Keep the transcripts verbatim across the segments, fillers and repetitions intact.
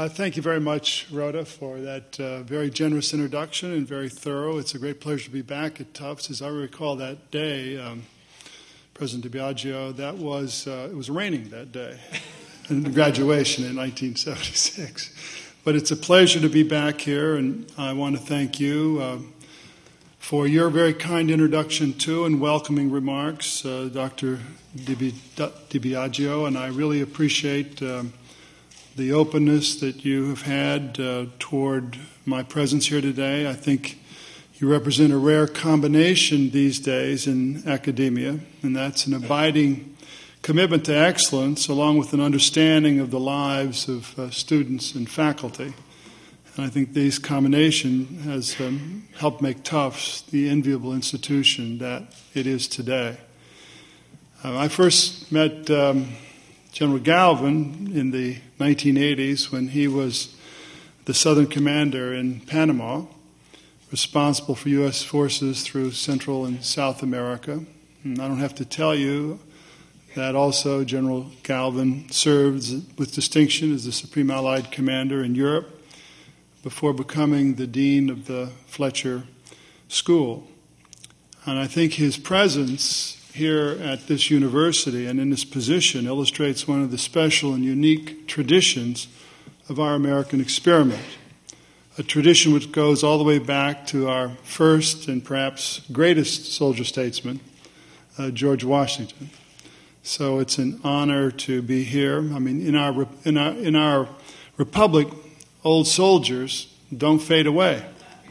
Uh, thank you very much, Rhoda, for that uh, very generous introduction and very thorough. It's a great pleasure to be back at Tufts. As I recall that day, um, President DiBiagio, that was, uh, it was raining that day, in graduation in nineteen seventy-six. But it's a pleasure to be back here, and I want to thank you uh, for your very kind introduction to and welcoming remarks, uh, Doctor DiBiagio, and I really appreciate um, the openness that you have had uh, toward my presence here today. I think you represent a rare combination these days in academia, and that's an abiding commitment to excellence along with an understanding of the lives of uh, students and faculty. And I think this combination has um, helped make Tufts the enviable institution that it is today. Uh, I first met um, General Galvin in the nineteen eighties when he was the Southern Commander in Panama, responsible for U S forces through Central and South America. And I don't have to tell you that also General Galvin served with distinction as the Supreme Allied Commander in Europe before becoming the Dean of the Fletcher School. And I think his presence here at this university and in this position illustrates one of the special and unique traditions of our American experiment, a tradition which goes all the way back to our first and perhaps greatest soldier statesman, uh, George Washington. So it's an honor to be here. I mean, in our in our in our republic, old soldiers don't fade away.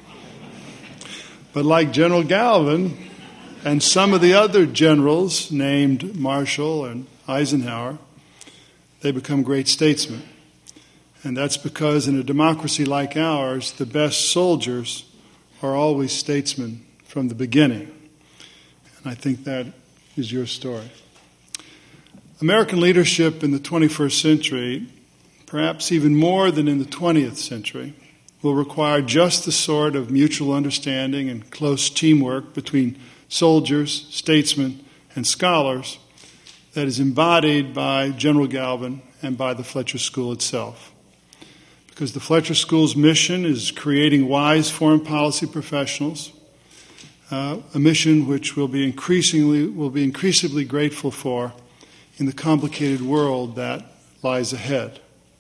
But like General Galvin and some of the other generals named Marshall and Eisenhower, they become great statesmen. And that's because in a democracy like ours, the best soldiers are always statesmen from the beginning. And I think that is your story. American leadership in the twenty-first century, perhaps even more than in the twentieth century, will require just the sort of mutual understanding and close teamwork between soldiers, statesmen, and scholars that is embodied by General Galvin and by the Fletcher School itself. Because the Fletcher School's mission is creating wise foreign policy professionals, uh, a mission which we'll be increasingly will be increasingly grateful for in the complicated world that lies ahead.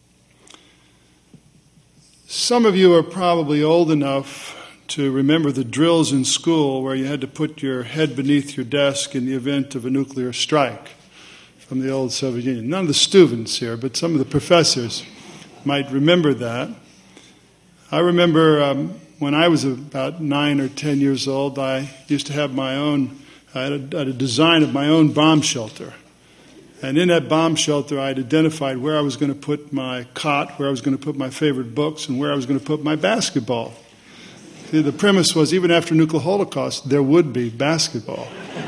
Some of you are probably old enough to remember the drills in school where you had to put your head beneath your desk in the event of a nuclear strike from the old Soviet Union. None of the students here, but some of the professors might remember that. I remember um, when I was about nine or ten years old, I used to have my own, I had a, had a design of my own bomb shelter. And in that bomb shelter, I had identified where I was going to put my cot, where I was going to put my favorite books, and where I was going to put my basketball. See, the premise was even after nuclear holocaust, there would be basketball.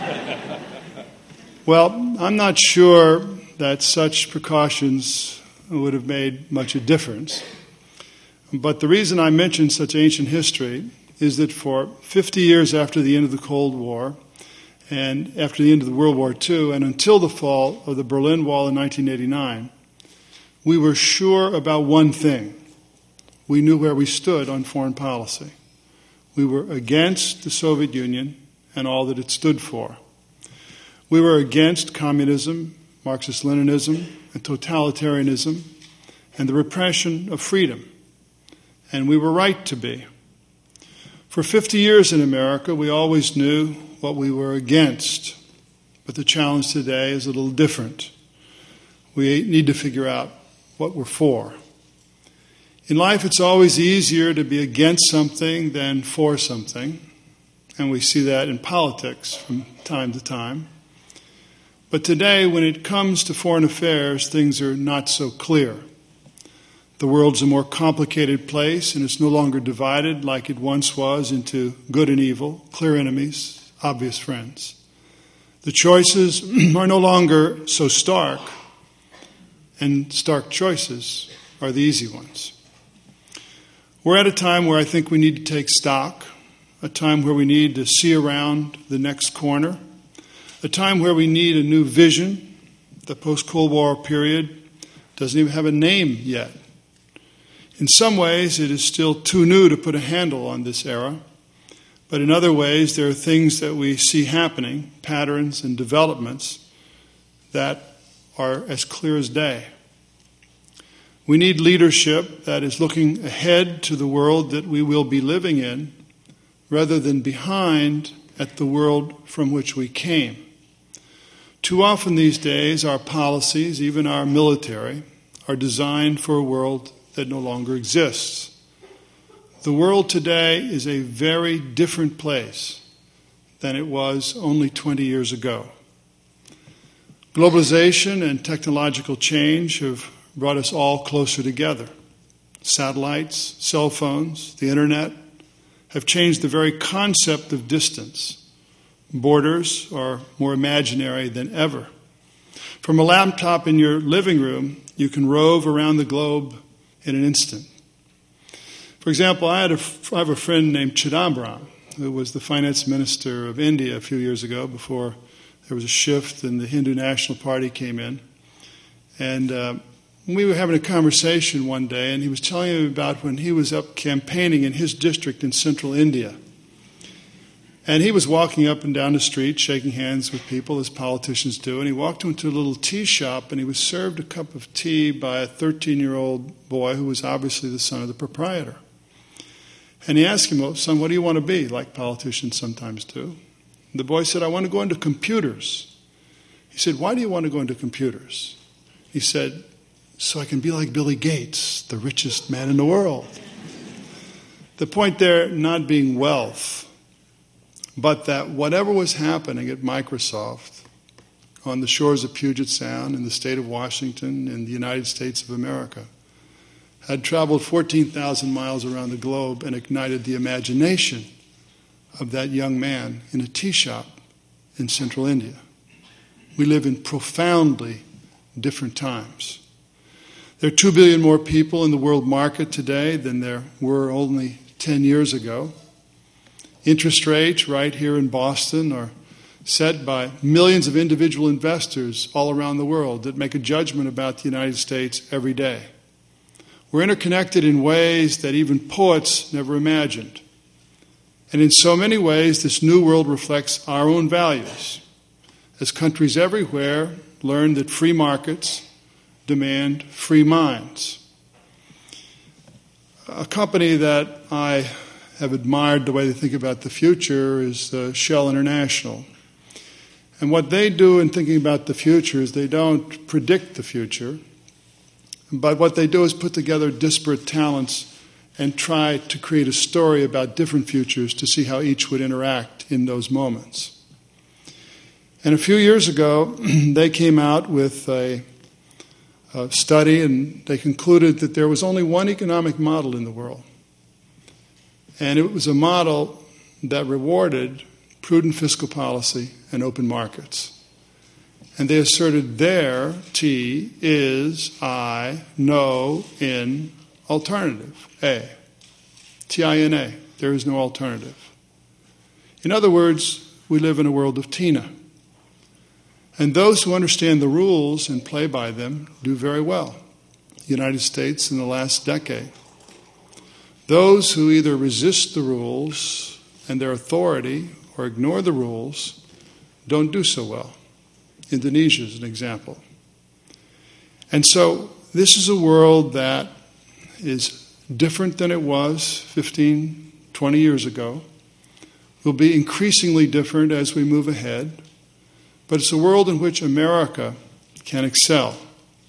Well, I'm not sure that such precautions would have made much a difference. But the reason I mention such ancient history is that for fifty years after the end of the Cold War, and after the end of the World War Two, and until the fall of the Berlin Wall in nineteen eighty-nine, we were sure about one thing. We knew where we stood on foreign policy. We were against the Soviet Union and all that it stood for. We were against communism, Marxist-Leninism, and totalitarianism, and the repression of freedom. And we were right to be. For fifty years in America, we always knew what we were against. But the challenge today is a little different. We need to figure out what we're for. In life, it's always easier to be against something than for something. And we see that in politics from time to time. But today, when it comes to foreign affairs, things are not so clear. The world's a more complicated place, and it's no longer divided like it once was into good and evil, clear enemies, obvious friends. The choices are no longer so stark, and stark choices are the easy ones. We're at a time where I think we need to take stock, a time where we need to see around the next corner, a time where we need a new vision. The post-Cold War period doesn't even have a name yet. In some ways, it is still too new to put a handle on this era, but in other ways, there are things that we see happening, patterns and developments that are as clear as day. We need leadership that is looking ahead to the world that we will be living in, rather than behind at the world from which we came. Too often these days, our policies, even our military, are designed for a world that no longer exists. The world today is a very different place than it was only twenty years ago. Globalization and technological change have brought us all closer together. Satellites, cell phones, the internet have changed the very concept of distance. Borders are more imaginary than ever. From a laptop in your living room, you can rove around the globe in an instant. For example, I, had a, I have a friend named Chidambaram, who was the finance minister of India a few years ago before there was a shift and the Hindu National Party came in. And uh, we were having a conversation one day, and he was telling me about when he was up campaigning in his district in central India. And he was walking up and down the street, shaking hands with people, as politicians do. And he walked into a little tea shop, and he was served a cup of tea by a thirteen-year-old boy who was obviously the son of the proprietor. And he asked him, well, son, what do you want to be, like politicians sometimes do? And the boy said, I want to go into computers. He said, why do you want to go into computers? He said, so I can be like Billy Gates, the richest man in the world. The point there not being wealth, but that whatever was happening at Microsoft on the shores of Puget Sound in the state of Washington in the United States of America had traveled fourteen thousand miles around the globe and ignited the imagination of that young man in a tea shop in central India. We live in profoundly different times. There are two billion more people in the world market today than there were only ten years ago. Interest rates right here in Boston are set by millions of individual investors all around the world that make a judgment about the United States every day. We're interconnected in ways that even poets never imagined. And in so many ways, this new world reflects our own values, as countries everywhere learn that free markets demand free minds. A company that I have admired the way they think about the future is uh, Shell International. And what they do in thinking about the future is they don't predict the future, but what they do is put together disparate talents and try to create a story about different futures to see how each would interact in those moments. And a few years ago, they came out with a, a study, and they concluded that there was only one economic model in the world. And it was a model that rewarded prudent fiscal policy and open markets. And they asserted their T is I, no, in, alternative, A. T I N A, there is no alternative. In other words, we live in a world of Tina. And those who understand the rules and play by them do very well. The United States in the last decade. Those who either resist the rules and their authority or ignore the rules don't do so well. Indonesia is an example. And so this is a world that is different than it was fifteen, twenty years ago. Will be increasingly different as we move ahead. But it's a world in which America can excel.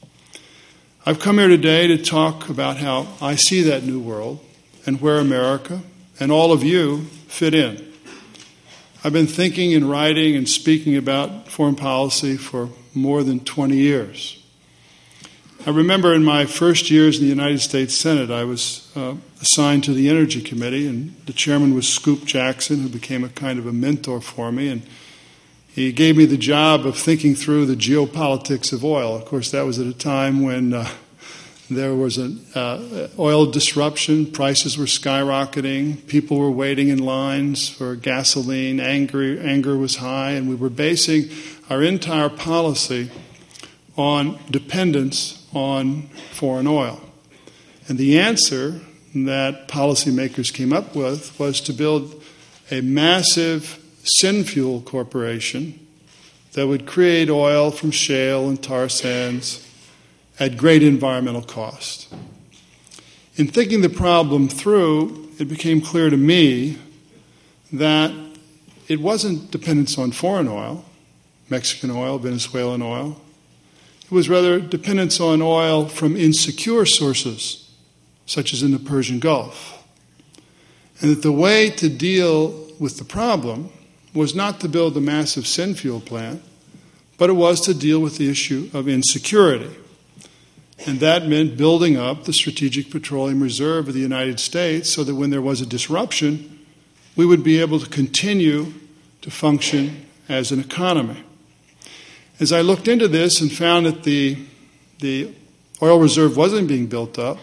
I've come here today to talk about how I see that new world and where America and all of you fit in. I've been thinking and writing and speaking about foreign policy for more than twenty years. I remember in my first years in the United States Senate, I was uh, assigned to the Energy Committee, and the chairman was Scoop Jackson, who became a kind of a mentor for me, and he gave me the job of thinking through the geopolitics of oil. Of course, that was at a time when uh, there was an uh, oil disruption, prices were skyrocketing, people were waiting in lines for gasoline, anger, anger was high, and we were basing our entire policy on dependence on foreign oil. And the answer that policymakers came up with was to build a massive Synfuel corporation that would create oil from shale and tar sands at great environmental cost. In thinking the problem through, it became clear to me that it wasn't dependence on foreign oil, Mexican oil, Venezuelan oil. It was rather dependence on oil from insecure sources, such as in the Persian Gulf. And that the way to deal with the problem was not to build a massive Synfuel plant, but it was to deal with the issue of insecurity. And that meant building up the Strategic Petroleum Reserve of the United States so that when there was a disruption, we would be able to continue to function as an economy. As I looked into this and found that the, the oil reserve wasn't being built up,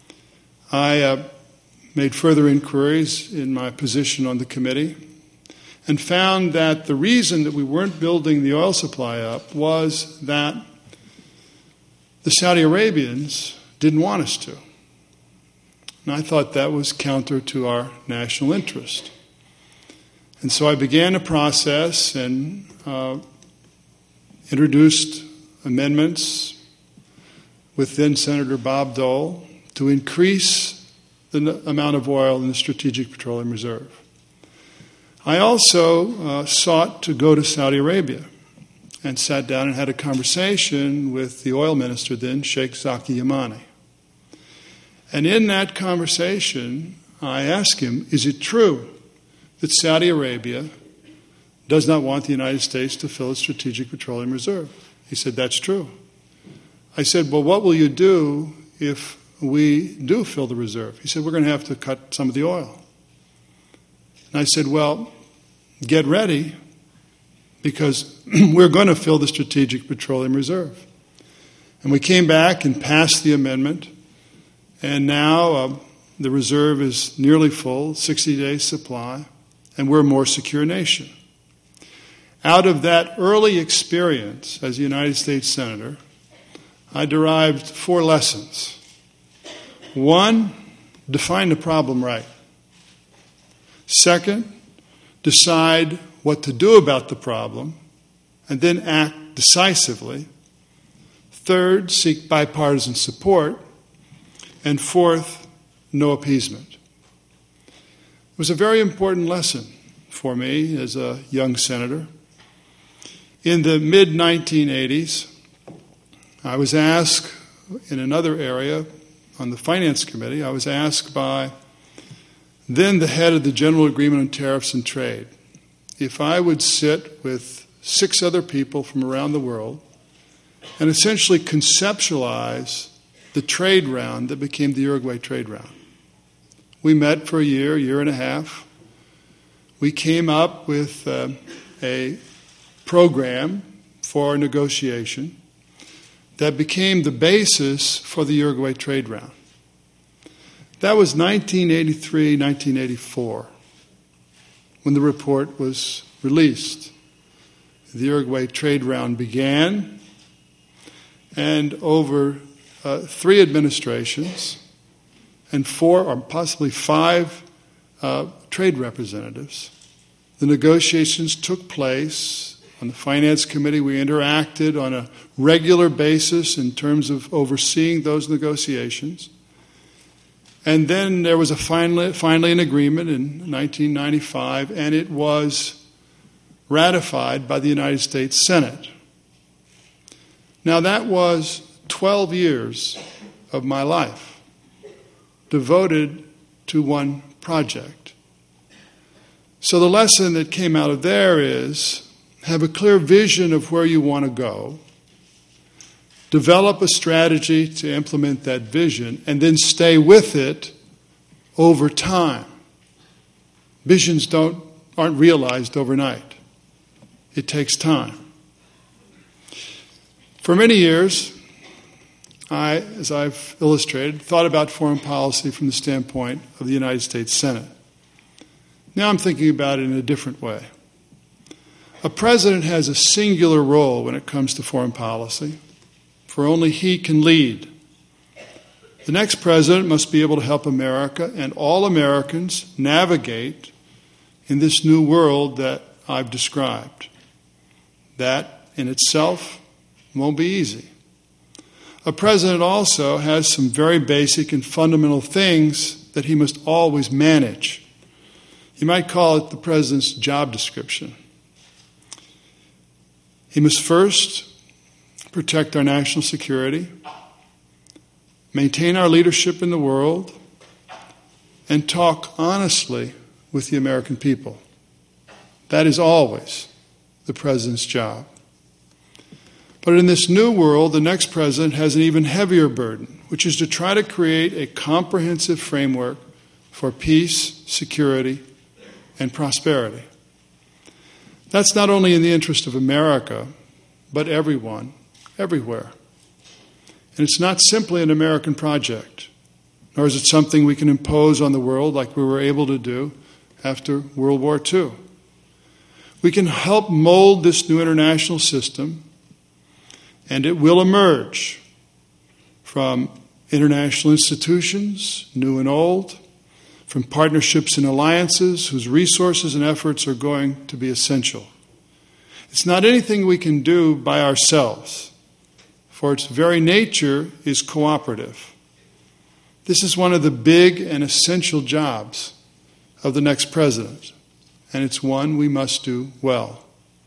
I uh, made further inquiries in my position on the committee and found that the reason that we weren't building the oil supply up was that the Saudi Arabians didn't want us to. And I thought that was counter to our national interest. And so I began a process and uh, introduced amendments with then Senator Bob Dole to increase the n- amount of oil in the Strategic Petroleum Reserve. I also uh, sought to go to Saudi Arabia and sat down and had a conversation with the oil minister then, Sheikh Zaki Yamani. And in that conversation, I asked him, is it true that Saudi Arabia does not want the United States to fill its Strategic Petroleum Reserve? He said, that's true. I said, well, what will you do if we do fill the reserve? He said, we're going to have to cut some of the oil. And I said, well, get ready, because we're going to fill the Strategic Petroleum Reserve. And we came back and passed the amendment, and now uh, the reserve is nearly full, sixty days supply, and we're a more secure nation. Out of that early experience as a United States Senator, I derived four lessons. One, define the problem right. Second, decide what to do about the problem, and then act decisively. Third, seek bipartisan support. And fourth, no appeasement. It was a very important lesson for me as a young senator. In the mid nineteen eighties, I was asked in another area on the Finance Committee, I was asked by then the head of the General Agreement on Tariffs and Trade if I would sit with six other people from around the world and essentially conceptualize the trade round that became the Uruguay trade round. We met for a year, year and a half. We came up with uh, a program for negotiation that became the basis for the Uruguay trade round. That was nineteen eighty-three, nineteen eighty-four, when the report was released. The Uruguay trade round began, and over uh, three administrations and four or possibly five uh, trade representatives, the negotiations took place. On the Finance Committee, we interacted on a regular basis in terms of overseeing those negotiations. And then there was a finally, finally an agreement in nineteen ninety-five, and it was ratified by the United States Senate. Now that was twelve years of my life devoted to one project. So the lesson that came out of there is have a clear vision of where you want to go, develop a strategy to implement that vision, and then stay with it over time. Visions don't aren't realized overnight. It takes time. For many years, I, as I've illustrated, thought about foreign policy from the standpoint of the United States Senate. Now I'm thinking about it in a different way. A president has a singular role when it comes to foreign policy, for only he can lead. The next president must be able to help America and all Americans navigate in this new world that I've described. That in itself won't be easy. A president also has some very basic and fundamental things that he must always manage. You might call it the president's job description. He must first protect our national security, maintain our leadership in the world, and talk honestly with the American people. That is always the president's job. But in this new world, the next president has an even heavier burden, which is to try to create a comprehensive framework for peace, security, and prosperity. That's not only in the interest of America, but everyone, everywhere. And it's not simply an American project, nor is it something we can impose on the world like we were able to do after World War Two. We can help mold this new international system, and it will emerge from international institutions, new and old, from partnerships and alliances whose resources and efforts are going to be essential. It's not anything we can do by ourselves, for its very nature is cooperative. This is one of the big and essential jobs of the next president, and it's one we must do well.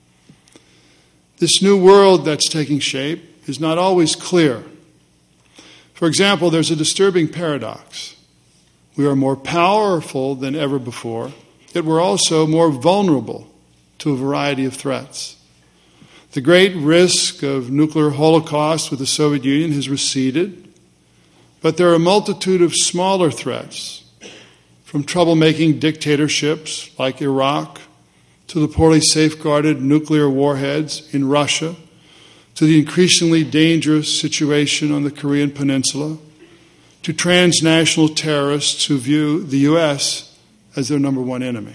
This new world that's taking shape is not always clear. For example, there's a disturbing paradox. We are more powerful than ever before, yet we're also more vulnerable to a variety of threats. The great risk of nuclear holocaust with the Soviet Union has receded, but there are a multitude of smaller threats, from troublemaking dictatorships like Iraq, to the poorly safeguarded nuclear warheads in Russia, to the increasingly dangerous situation on the Korean Peninsula, to transnational terrorists who view the U S as their number one enemy.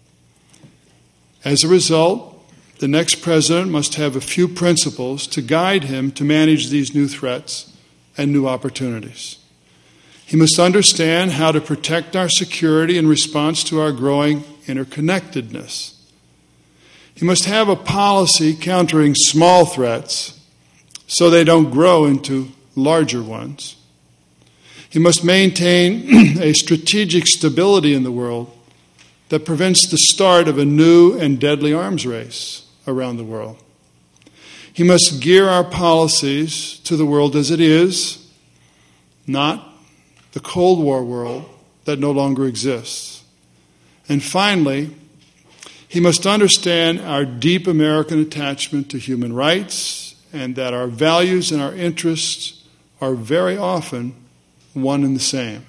As a result, the next president must have a few principles to guide him to manage these new threats and new opportunities. He must understand how to protect our security in response to our growing interconnectedness. He must have a policy countering small threats so they don't grow into larger ones. He must maintain a strategic stability in the world that prevents the start of a new and deadly arms race around the world. He must gear our policies to the world as it is, not the Cold War world that no longer exists. And finally, he must understand our deep American attachment to human rights and that our values and our interests are very often one and the same.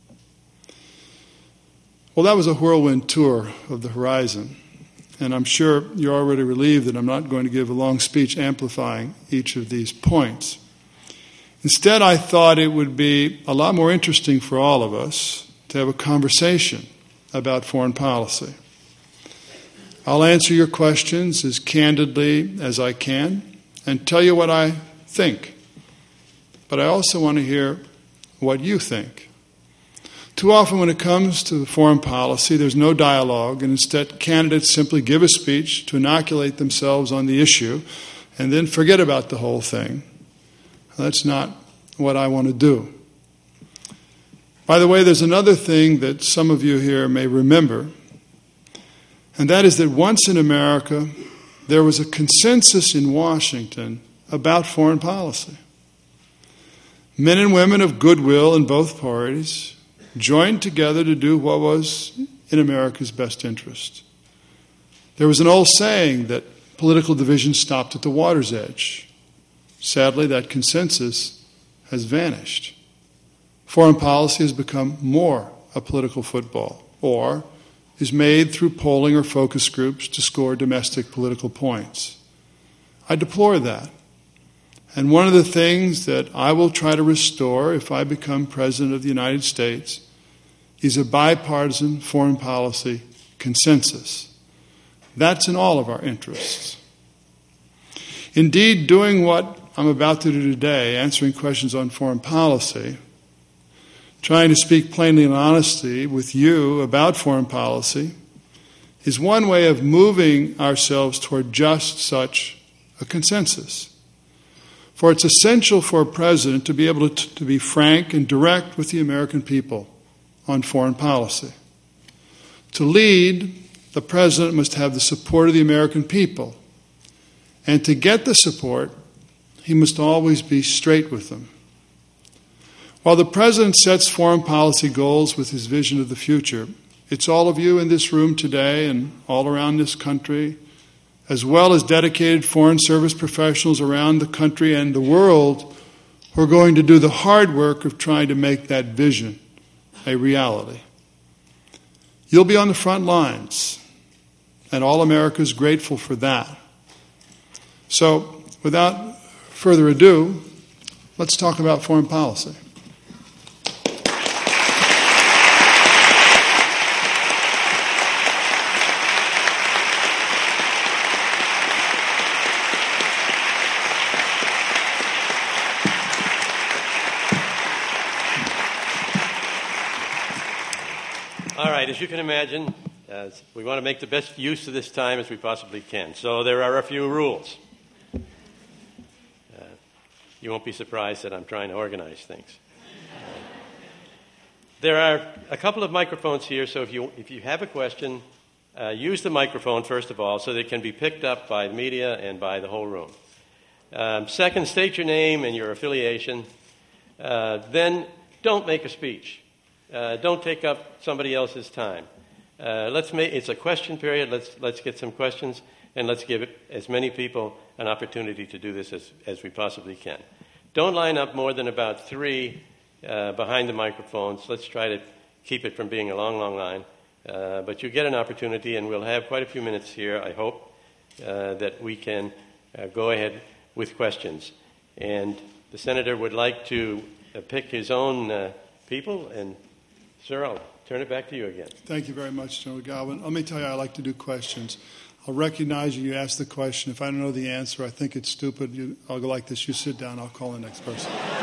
Well, that was a whirlwind tour of the horizon, and I'm sure you're already relieved that I'm not going to give a long speech amplifying each of these points. Instead, I thought it would be a lot more interesting for all of us to have a conversation about foreign policy. I'll answer your questions as candidly as I can and tell you what I think. But I also want to hear what you think. Too often when it comes to foreign policy, there's no dialogue, and instead candidates simply give a speech to inoculate themselves on the issue and then forget about the whole thing. That's not what I want to do. By the way, there's another thing that some of you here may remember, and that is that once in America, there was a consensus in Washington about foreign policy. Men and women of goodwill in both parties joined together to do what was in America's best interest. There was an old saying that political division stopped at the water's edge. Sadly, that consensus has vanished. Foreign policy has become more a political football, or is made through polling or focus groups to score domestic political points. I deplore that. And one of the things that I will try to restore if I become President of the United States is a bipartisan foreign policy consensus. That's in all of our interests. Indeed, doing what I'm about to do today, answering questions on foreign policy, trying to speak plainly and honestly with you about foreign policy is one way of moving ourselves toward just such a consensus. For it's essential for a president to be able to, to be frank and direct with the American people on foreign policy. To lead, the president must have the support of the American people. And to get the support, he must always be straight with them. While the president sets foreign policy goals with his vision of the future, it's all of you in this room today and all around this country, as well as dedicated foreign service professionals around the country and the world, who are going to do the hard work of trying to make that vision a reality. You'll be on the front lines, and all America is grateful for that. So, without further ado, let's talk about foreign policy. As you can imagine, uh, we want to make the best use of this time as we possibly can. So there are a few rules. Uh, you won't be surprised that I'm trying to organize things. Uh, there are a couple of microphones here, so if you if you have a question, uh, use the microphone first of all so that it can be picked up by the media and by the whole room. Um, second, state your name and your affiliation. Uh, then don't make a speech. Uh, don't take up somebody else's time. Uh, let's make it's a question period. Let's let's get some questions, and let's give it, as many people an opportunity to do this as, as we possibly can. Don't line up more than about three uh, behind the microphones. Let's try to keep it from being a long, long line. Uh, but you get an opportunity, and we'll have quite a few minutes here, I hope, uh, that we can uh, go ahead with questions. And the senator would like to uh, pick his own uh, people, and sir, I'll turn it back to you again. Thank you very much, General Godwin. Let me tell you, I like to do questions. I'll recognize you, you ask the question. If I don't know the answer, I think it's stupid, you, I'll go like this, you sit down, I'll call the next person.